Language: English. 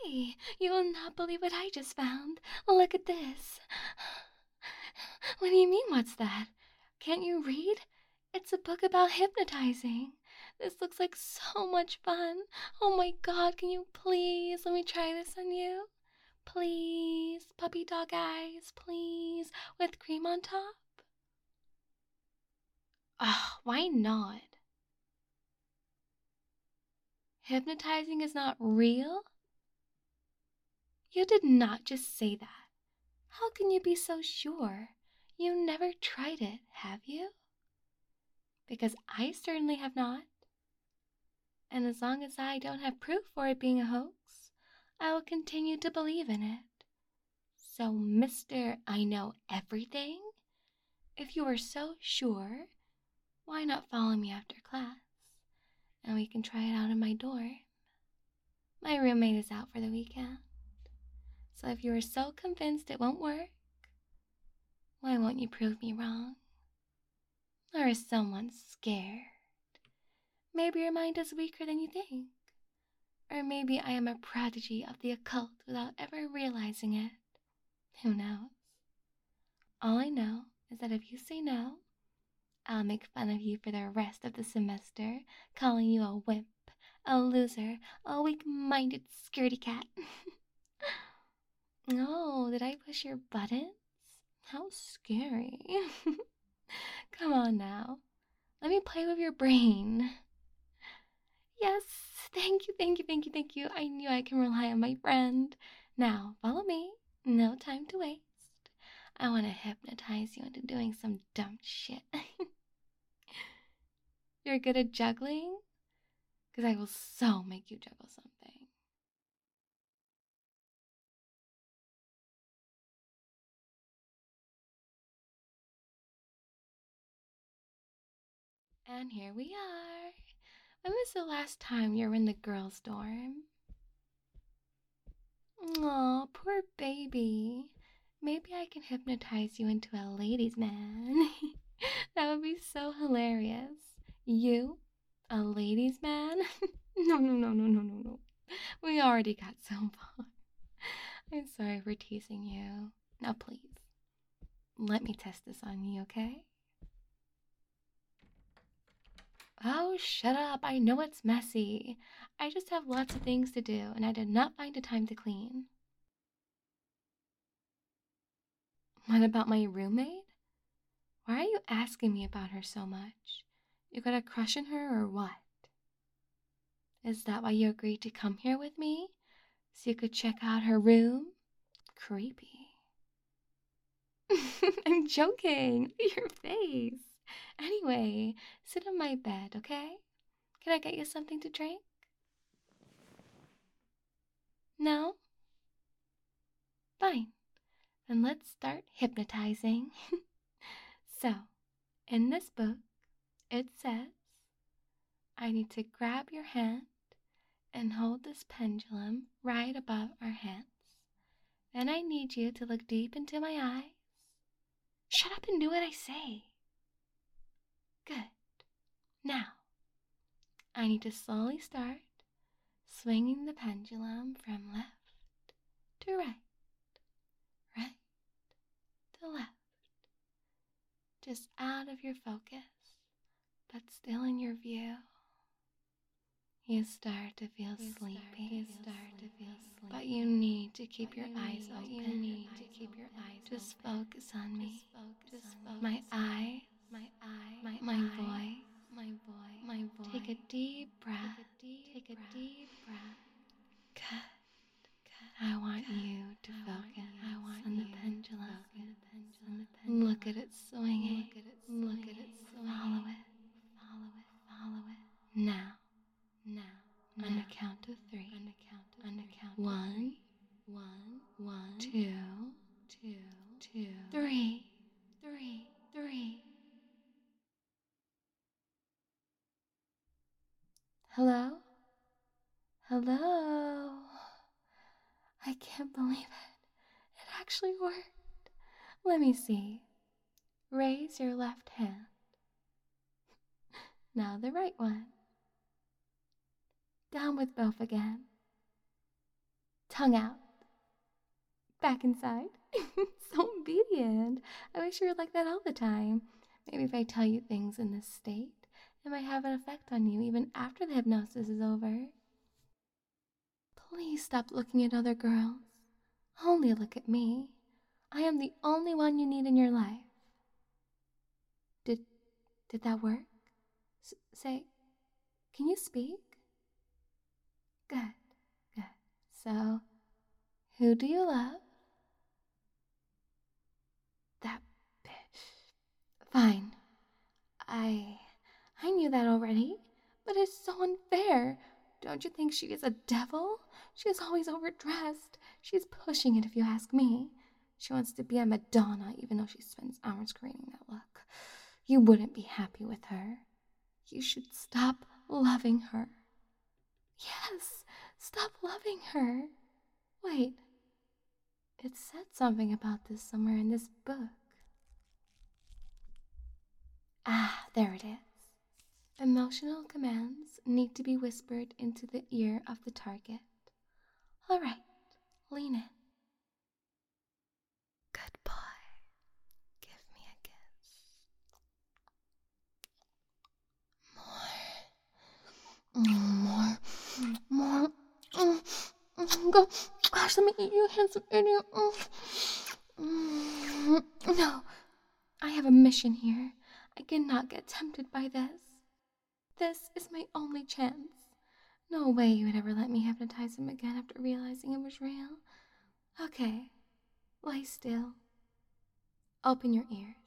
Hey, you will not believe what I just found. Look at this. What do you mean, what's that? Can't you read? It's a book about hypnotizing. This looks like so much fun. Oh my god, can you please let me try this on you? Please, puppy dog eyes, please, with cream on top? Ugh, why not? Hypnotizing is not real? You did not just say that. How can you be so sure? You never tried it, have you? Because I certainly have not. And as long as I don't have proof for it being a hoax, I will continue to believe in it. So, Mr. I Know Everything, if you are so sure, why not follow me after class? And we can try it out in my dorm. My roommate is out for the weekend. So if you are so convinced it won't work, why won't you prove me wrong? Or is someone scared? Maybe your mind is weaker than you think. Or maybe I am a prodigy of the occult without ever realizing it. Who knows? All I know is that if you say no, I'll make fun of you for the rest of the semester, calling you a wimp, a loser, a weak-minded scaredy cat. Oh, did I push your buttons? How scary. Come on now. Let me play with your brain. Yes, thank you, thank you, thank you, thank you. I knew I can rely on my friend. Now, follow me. No time to waste. I want to hypnotize you into doing some dumb shit. You're good at juggling? Because I will so make you juggle something. And here we are. When was the last time you were in the girls' dorm? Aw, poor baby. Maybe I can hypnotize you into a ladies' man. That would be so hilarious. You? A ladies' man? No, no, no, no, no, no, no. We already got so far. I'm sorry for teasing you. Now, please, let me test this on you, okay? Oh, shut up. I know it's messy. I just have lots of things to do, and I did not find the time to clean. What about my roommate? Why are you asking me about her so much? You got a crush on her or what? Is that why you agreed to come here with me? So you could check out her room? Creepy. I'm joking. Look at your face. Anyway, sit on my bed, okay? Can I get you something to drink? No? Fine. Then let's start hypnotizing. So, in this book, it says I need to grab your hand and hold this pendulum right above our hands. Then I need you to look deep into my eyes. Shut up and do what I say. Good. Now, I need to slowly start swinging the pendulum from left to right, right to left. Just out of your focus, but still in your view. You start to feel sleepy. But you need to keep your eyes open. Just focus on me. My eyes, my voice. Take a deep breath. Good. I want you to focus on the pendulum. Look at it swinging. Follow it. Now, on the count of three. One, two, three. Hello? Hello? I can't believe it. It actually worked. Let me see. Raise your left hand. Now the right one. Down with both again. tongue out, back inside. So obedient. I wish you were like that all the time. Maybe if I tell you things in this state, it might have an effect on you even after the hypnosis is over. Please stop looking at other girls. Only look at me. I am the only one you need in your life. Did that work? Say, can you speak? Good, good. So, who do you love? That bitch. Fine. I knew that already, but it's so unfair. Don't you think she is a devil? She is always overdressed. She's pushing it if you ask me. She wants to be a Madonna even though she spends hours creating that look. You wouldn't be happy with her. You should stop loving her. Yes, stop loving her. Wait, it said something about this somewhere in this book. Ah, there it is. Emotional commands need to be whispered into the ear of the target. All right, lean in. Good boy. Give me a kiss. More. More. Go. Gosh, let me eat you, handsome idiot. No, I have a mission here. I cannot get tempted by this. This is my only chance. No way you would ever let me hypnotize him again after realizing it was real. Okay, lie still. Open your ears.